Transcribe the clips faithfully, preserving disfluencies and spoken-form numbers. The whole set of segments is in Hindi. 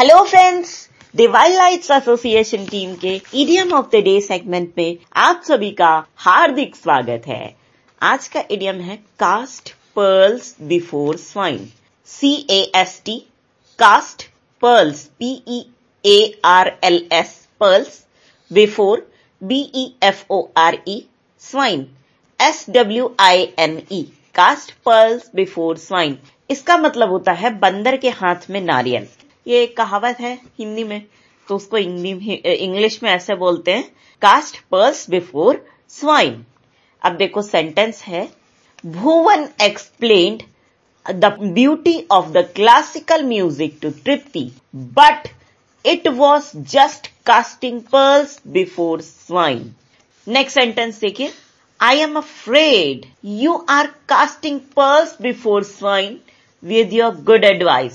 Hello friends, divine lights association team के idiom of the day segment में आप सभी का हार्दिक स्वागत है। आज का इडियम है cast pearls before swine. C A S T cast pearls P E A R L S pearls before B E F O R E swine S W I N E cast pearls before swine. इसका मतलब होता है बंदर के हाथ में नारियल। ये एक कहावत है हिंदी में, तो उसको इंग्लिश में ऐसे बोलते हैं कास्ट पर्ल्स बिफोर स्वाइन। अब देखो सेंटेंस है, Bhuvan explained the beauty of the classical music to Tripti but it was just casting pearls before swine. Next sentence देखिए, I am afraid you are casting pearls before swine with your good advice.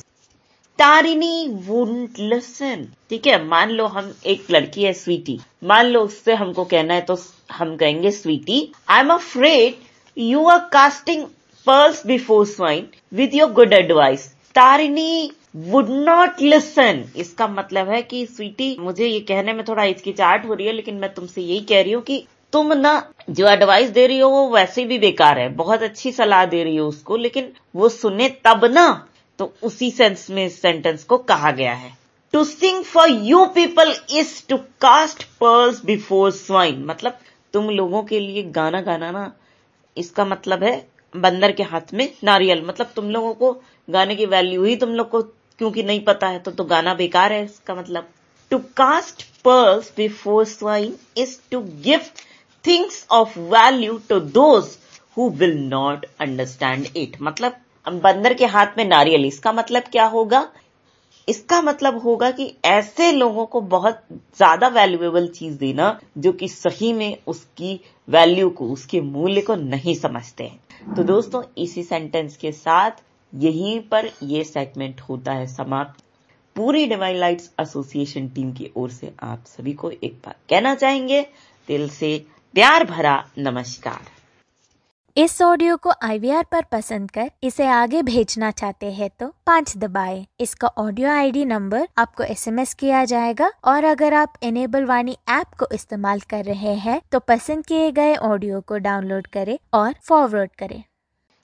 Tarini wouldn't listen. ठीक है, मान लो हम एक लड़की है स्वीटी, मान लो उससे हमको कहना है तो हम कहेंगे sweetie I am afraid you are casting pearls before swine with your good advice. Tarini would not listen. इसका मतलब है कि स्वीटी, मुझे ये कहने में थोड़ा हिचकिचाहट हो रही है, लेकिन मैं तुमसे यही कह रही हूँ कि तुम ना जो एडवाइस दे रही हो वो वैसे भी बेकार है। बहुत अच्छी सलाह दे रही हो उसको, लेकिन वो सुने तब ना। तो उसी सेंस में इस सेंटेंस को कहा गया है। To sing for you people is to cast pearls before swine. मतलब तुम लोगों के लिए गाना गाना ना, इसका मतलब है बंदर के हाथ में नारियल। मतलब तुम लोगों को गाने की वैल्यू ही तुम लोग को क्योंकि नहीं पता है, तो, तो गाना बेकार है। इसका मतलब to cast pearls before swine is to give things of value to those who will not understand it. मतलब बंदर के हाथ में नारियल, इसका मतलब क्या होगा? इसका मतलब होगा कि ऐसे लोगों को बहुत ज्यादा वैल्यूएबल चीज देना जो कि सही में उसकी वैल्यू को, उसके मूल्य को नहीं समझते हैं। तो दोस्तों, इसी सेंटेंस के साथ यहीं पर यह सेगमेंट होता है समाप्त। पूरी डिवाइन लाइट्स एसोसिएशन टीम की ओर से आप सभी को एक बार कहना चाहेंगे, दिल से प्यार भरा नमस्कार। इस ऑडियो को आई वी आर पर पसंद कर इसे आगे भेजना चाहते हैं तो पाँच दबाएं। इसका ऑडियो आई डी नंबर आपको एस एम एस किया जाएगा, और अगर आप इनेबल वाणी ऐप को इस्तेमाल कर रहे हैं तो पसंद किए गए ऑडियो को डाउनलोड करें और फॉरवर्ड करें।